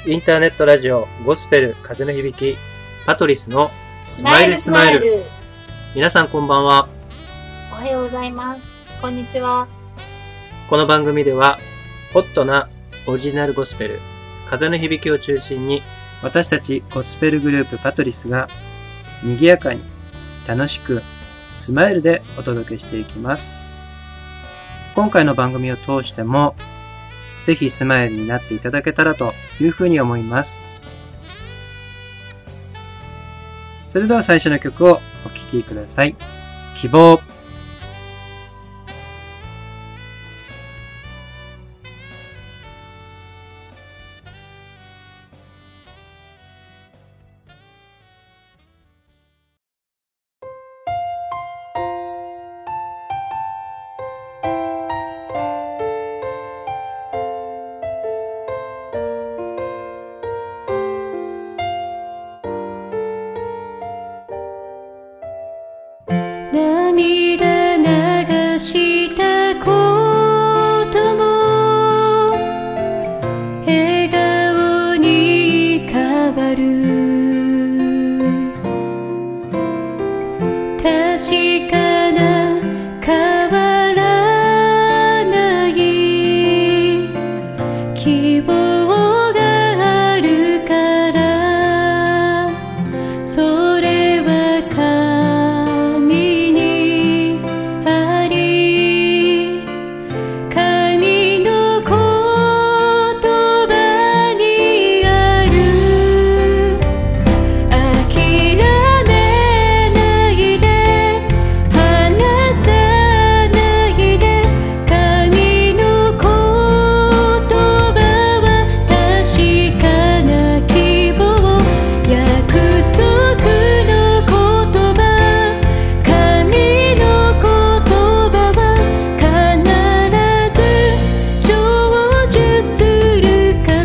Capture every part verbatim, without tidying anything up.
インターネットラジオゴスペル風の響きパトリスのスマイルスマイル。スマイル皆さんこんばんは。 おはようございます。こんにちは。 この番組ではホットなオリジナルゴスペル風の響きを中心に私たちゴスペルグループパトリスが賑やかに楽しくスマイルでお届けしていきます。今回の番組を通してもぜひスマイルになっていただけたらというふうに思います。それでは最初の曲をお聴きください。希望。 涙流したことも笑顔に変わる。確かな変わらない希望があるから、それは神にあり、神の言葉にある。諦めないで離さないで、神の言葉は確かな希望、約束の言葉、神の言葉は必ず成就するから。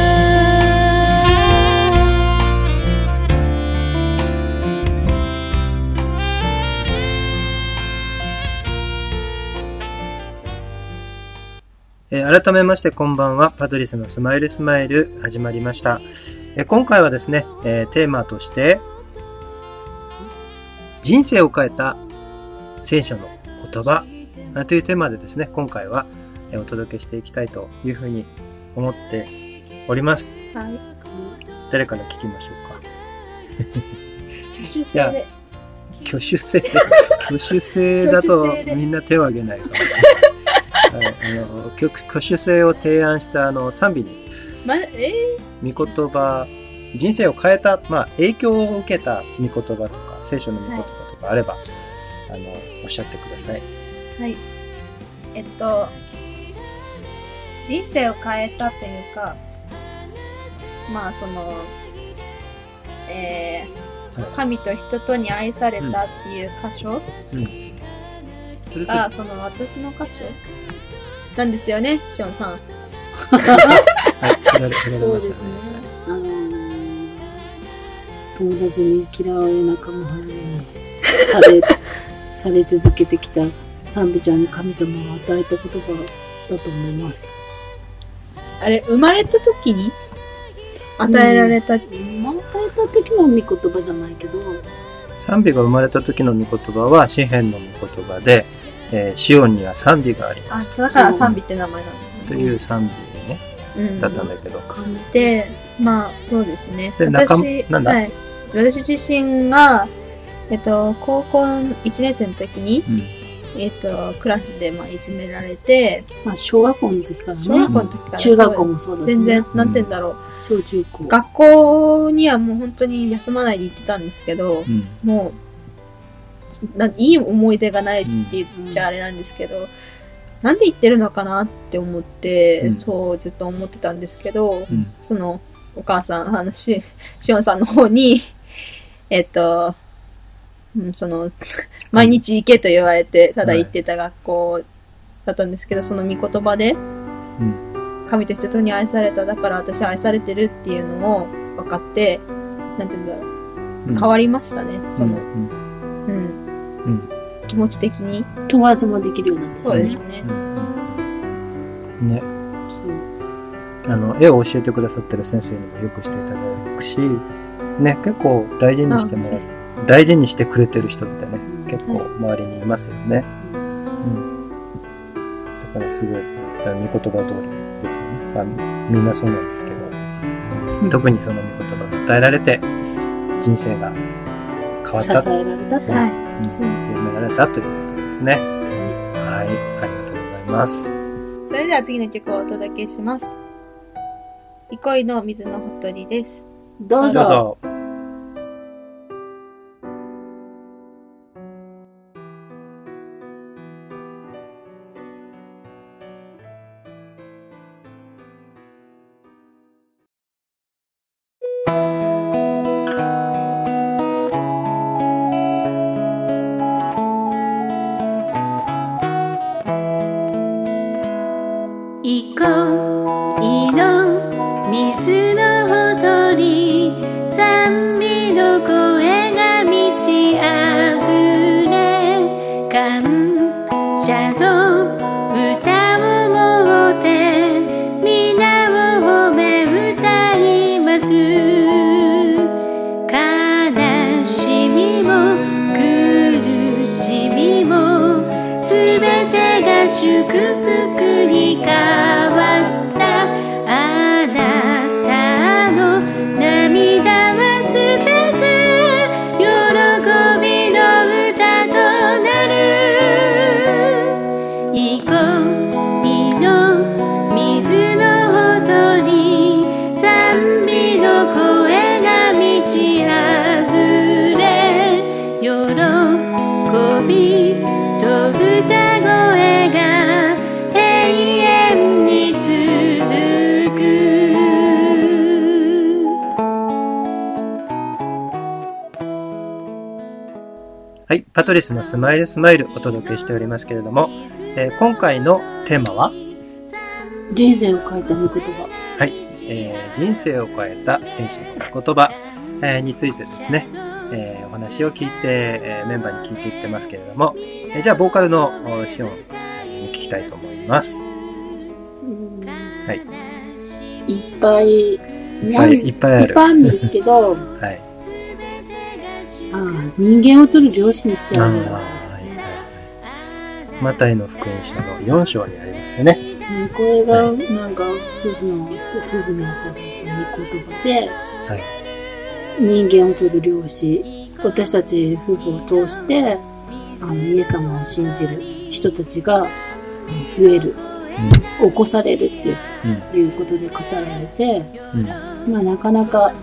えー改めましてこんばんは。パトリスのスマイルスマイル始まりました。えー今回はですね、えーテーマとして人生を変えた聖書の言葉あというテーマでですね、今回はえーお届けしていきたいというふうに思っております。 はい。 誰から聞きましょうか。 挙手じゃあ制で。 挙手制挙手制だと挙手制でみんな手を挙げないから、はい、あの挙挙手制を提案したあの賛美にま、え御言葉人生を変えた、まあ、影響を受けた御言葉とか聖書の御言葉とかあれば、はい、あのおっしゃってください。 ー、はい。えっと、人生を変えたというか、まあその、えー、 はい神と人とに愛されたっていう箇所、 うんそれとが、その私の箇所なんですよね、シオンさん。 はい振られ振られましたね。 あのー、友達に嫌われ仲間はじめされされ続けてきた賛美ちゃんに神様を与えた言葉だと思います。 あれ、生まれた時に与えられた、 生まれた時の御言葉じゃないけど、 賛美が生まれた時の御言葉は詩篇の御言葉で、えーシオンには賛美がありまあ、 すだから賛美って名前なんですという賛美ね、 うんだったんだけど、 で、まあ、そうですね。 で仲間私、 なんだはい。私自身が、えっと、高校いちねん生の時に、 うんえっと、クラスで、まあ、いじめられて、 まあ小学校の時からね、 小学校の時から、 中学校もそうだし、ね、 全然、なんて言うんだろう。 小中高。 学校にはもう本当に休まないで行ってたんですけど、 うんもう、ないい思い出がないって言っちゃあれなんですけど、うん、なんで行ってるのかなって思って、うん、そうずっと思ってたんですけど、うん、そのお母さん話、しおんさんの方にえっと、うん、その毎日行けと言われてただ行ってた学校だったんですけど、はい、その御言葉で、うん、神と人とに愛された、だから私は愛されてるっていうのを分かって、なんて言うんだろう、うん、変わりましたね、その、うん、うんうん、気持ち的に友達もできるようになって、 そうですね、 うん、ね、 あの絵を教えてくださってる先生にもよくしていただくし、ね、結構大事にしてもらう、大事にしてくれてる人ってね、結構周りにいますよね。うん。だからすごい、御言葉通りですよね。まあ、みんなそうなんですけど、うん、特にその御言葉が与えられて、人生が変わった。 支えられたと。 はい。うん、強められたということですね。はい。ありがとうございます。 それでは次の曲をお届けします。憩いの水のほとりです。 どうぞ。 どうぞ。 憩いの水のほとり、賛美の声が満ちあふれ、感謝の歌を持って皆を褒め歌います。悲しみも苦しみもすべてが祝福に変わった。あなたの涙はすべて喜びの歌となる。憩いの水のほとり、賛美の声が満ちあふれ、喜びと歌声が永遠に続く。 はい、パトリスのスマイルスマイルお届けしておりますけれども、えー、今回のテーマは人生を変えた御言葉。 はい、えー、人生を変えた聖書の御言葉、えー、についてですね、えー、お話を聞いて、えー、メンバーに聞いていってますけれども、えー、じゃあボーカルのシオンに聞きたいと思います。はい。 いっぱい、 いっぱいいっぱいある。 いっぱいあるんですけど、 はい。 ああ、人間を取る漁師にしてある。 はいはいはい。マタイの福音書のよん章にありますよね。 これがなんか夫婦の夫婦に与えた御言葉で、 はい、 人間を取る漁師、私たち夫婦を通してあのイエス様を信じる人たちが増える、うん、起こされるっていう、うん、いうことで語られて、うん、まあなかなかあの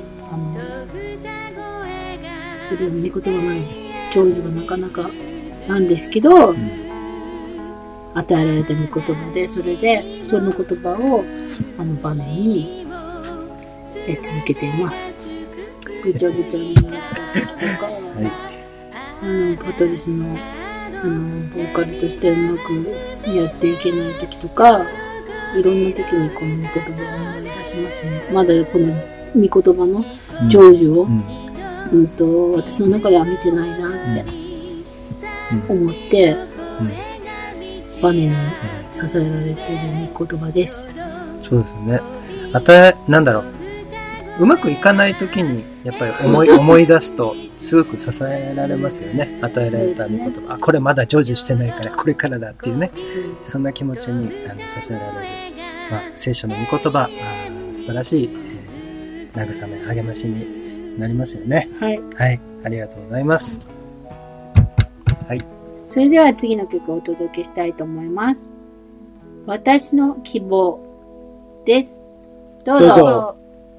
それを御言葉の成就がなかなかなんですけど、うん、与えられた御言葉で、それでその言葉をあの場面にえ続けています。ぐちゃぐちゃになったりとか、はい、あのパトリスのあのボーカルとしてうまくやっていけない時とか、いろんな時にこの御言葉を思い出しますね。まだこの御言葉の成就を、うんうんうんと私の中では見てないなって思って、うんうん、バネに支えられている御言葉です。 そうですね。与え、なんだろう、うまくいかない時にやっぱり思い思い出すとすごく支えられますよね。与えられた御言葉、あ、これまだ成就してないからこれからだっていうね、そんな気持ちにあの支えられる、まあ、聖書の御言葉、あ素晴らしい、えー、慰め励ましになりますよね。 はい。 はい。ありがとうございます。はい。 それでは次の曲をお届けしたいと思います。私の希望です。どうぞ。どうぞ。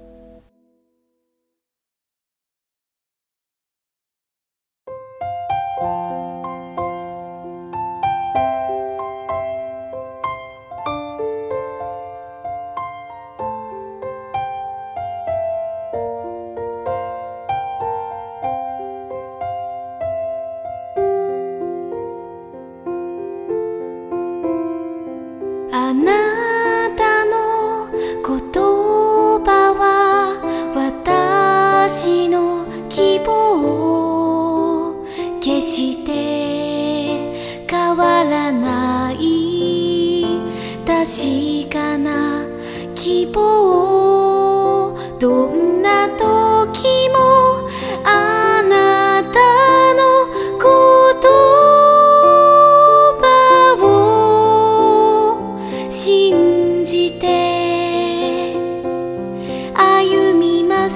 あなたの言葉は私の希望、決して変わらない確かな希どんな時もあなたの言葉を信じて歩みます。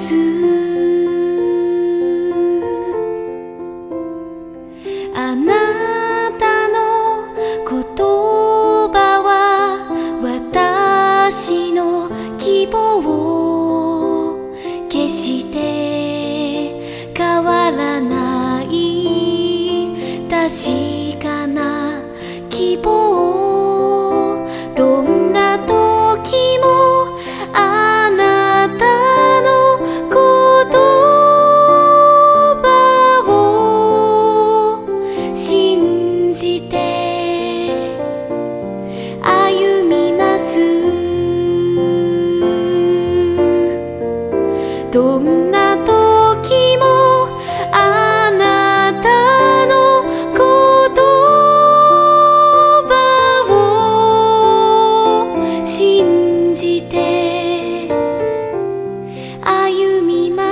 あなたの言葉は私の希望を決して変わらない確かな希望。どんな時もあなたの言葉を信じて歩みます。どんな時もあなたの言葉を信じて歩みます。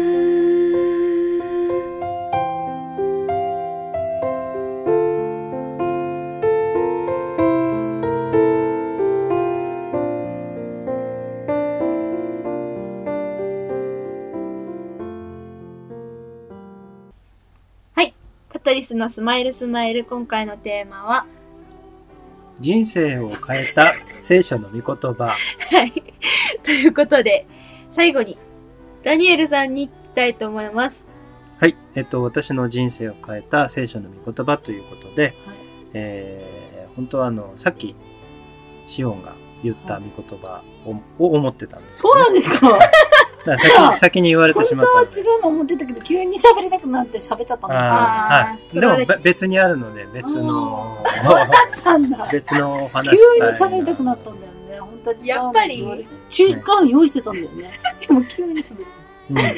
パトリスのスマイルスマイル、今回のテーマは人生を変えた聖書の御言葉。 はい。ということで、最後にダニエルさんに聞きたいと思います。 はい。えっと、私の人生を変えた聖書の御言葉ということで、はい、えー、本当はあの、さっき、シオンが言った御言葉を、を思ってたんですよ、ね。 そうなんですかだから先先に言われてしまった。 本当は違うの思ってたけど、急に喋りたくなって喋っちゃったんだ。 はい。でも別にあるので、別の、別のお話。 急に喋りたくなったんだよね。本当は違う。 やっぱり、 中間用意してたんだよね。でも急に喋る。 うん、 はい。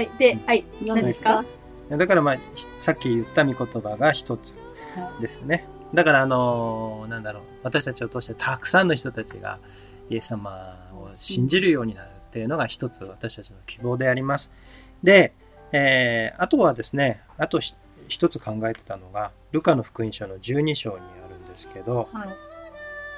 で、はい。何ですか？ だからまあ、さっき言った御言葉が一つですね。だからあの、なんだろう、私たちを通してたくさんの人たちがイエス様を信じるようになる。っていうのが一つ私たちの希望であります。で、えー、あとはですね、あと一つ考えてたのが、ルカの福音書のじゅうに章にあるんですけど、はい、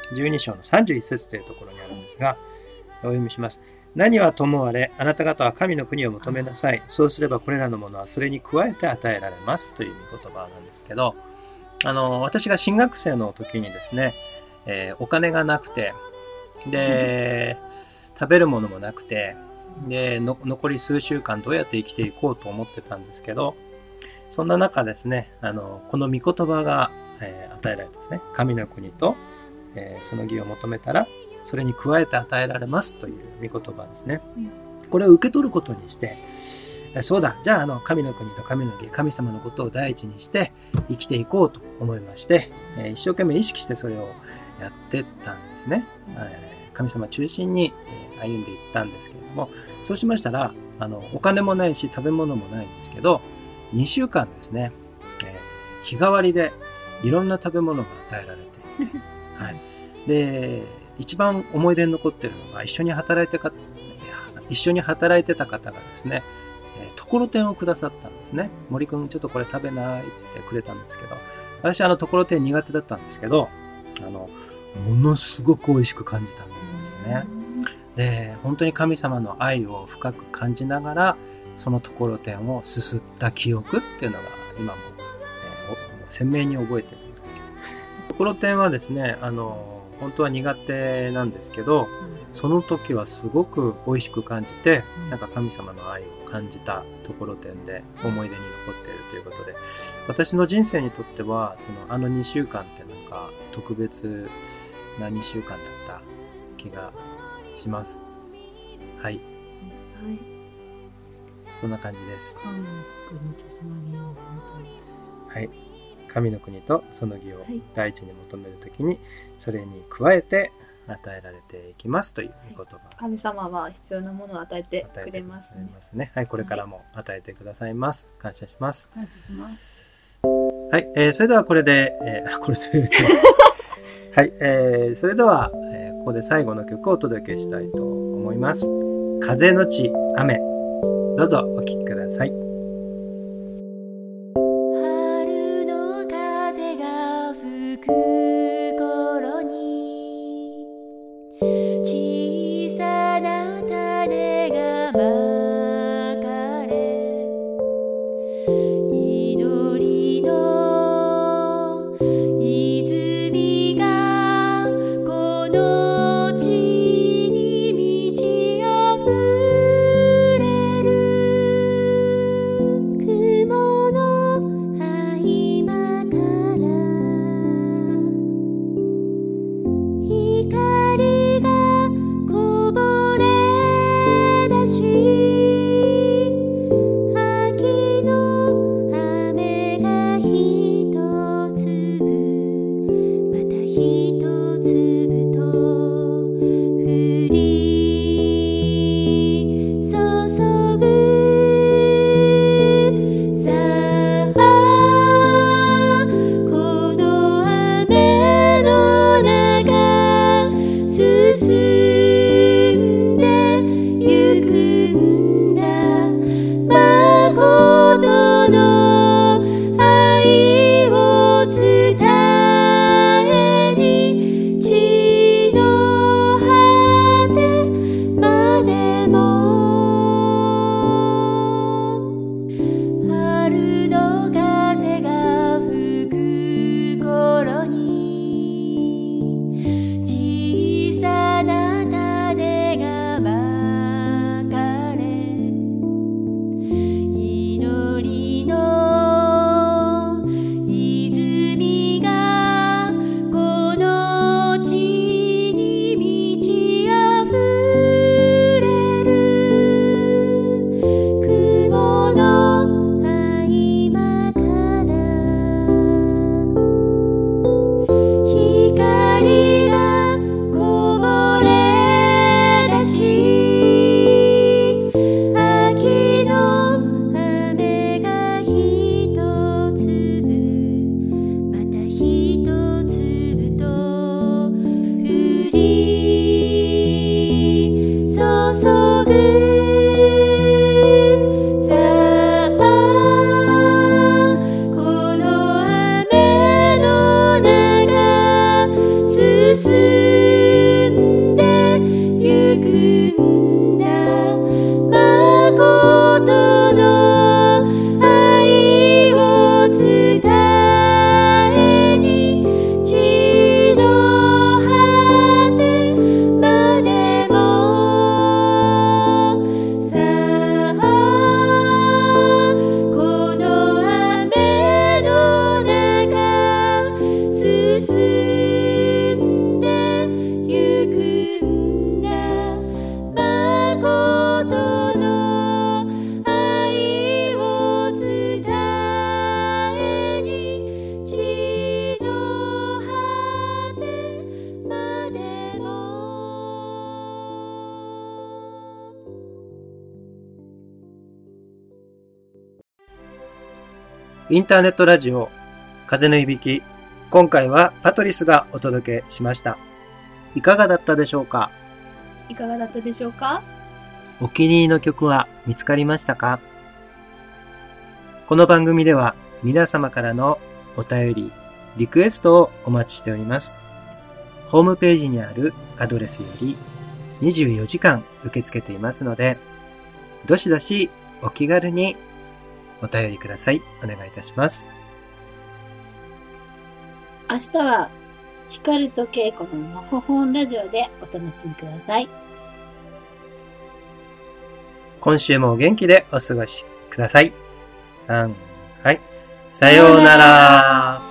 じゅうに章のさんじゅういち節というところにあるんですが、お読みします。何はともあれ、あなた方は神の国を求めなさい。そうすればこれらのものはそれに加えて与えられますという言葉なんですけど、あの、私が新学生の時にですね、えー、お金がなくて、で、うん食べるものもなくて、で、の残り数週間どうやって生きていこうと思ってたんですけど、そんな中ですね、あの、この御言葉が、えー、与えられてですね、神の国と、えー、その義を求めたら、それに加えて与えられますという御言葉ですね。うん、これを受け取ることにして、そうだ、じゃあ、あの、神の国と神の義、神様のことを第一にして生きていこうと思いまして、えー、一生懸命意識してそれをやってったんですね。えー神様中心に歩んでいったんですけれども、そうしましたら、あの、お金もないし食べ物もないんですけど、にしゅうかんですね、えー、日替わりでいろんな食べ物が与えられていて、はい。で、一番思い出に残っているのが、一緒に働いてか、一緒に働いてた方がですね、えー、ところてんをくださったんですね。森くんちょっとこれ食べないって言ってくれたんですけど、私あのところてん苦手だったんですけど、あの、ものすごく美味しく感じたんですね。で、本当に神様の愛を深く感じながら、そのところてんをすすった記憶っていうのが今も、えー、鮮明に覚えてるんですけど、ところてんはですね、あの、本当は苦手なんですけど、その時はすごく美味しく感じて、なんか神様の愛を感じたところてんで思い出に残っているということで、私の人生にとっては、そのあのにしゅうかんってなんか特別なにしゅうかんだった気がします。はい。はい。そんな感じです。はい。神の国とその義を第一に求めるときに、それに加えて与えられていきますという言葉。 神様は必要なものを与えてくれますね。 ますね。はい。これからも与えてくださいます。感謝します。 感謝します。 はい。えー、それではこれで、えー、これで、はい。えー、それでは、えー、ここで最後の曲をお届けしたいと思います。 風のち雨。どうぞお聴きください。 春の風が吹く頃に小さな種がまかれ、祈りの泉がこの地に満ち溢れる。雲の合間から光がこぼれ出し、秋の雨がひとつぶまたひとつぶと降り注ぐ。さあこの雨の中進んでゆくんだ。誠の愛を伝えに地の果てまでも。春の風が吹く頃に小さな種がまかれ、祈りの泉がこの地に満ち溢れる。雲の合間から光がこぼれ出し、秋の雨がひとつぶまたひとつぶと降り注ぐ。さあこの雨の中進んでゆくんだ。誠の愛を伝えに地の果てまでも。さあこの雨の中進んでゆくんだ。誠の愛を伝えに地の果てまでも。 インターネットラジオ風の響き。今回はパトリスがお届けしました。いかがだったでしょうか？ いかがだったでしょうか？ お気に入りの曲は見つかりましたか？この番組では皆様からのお便り、リクエストをお待ちしております。ホームページにあるアドレスよりにじゅうよじかん受け付けていますので、どしどしお気軽にお便りください。お願いいたします。 明日は、光と恵子ののほほんラジオでお楽しみください。 今週もお元気でお過ごしください。さん、はい。さようなら。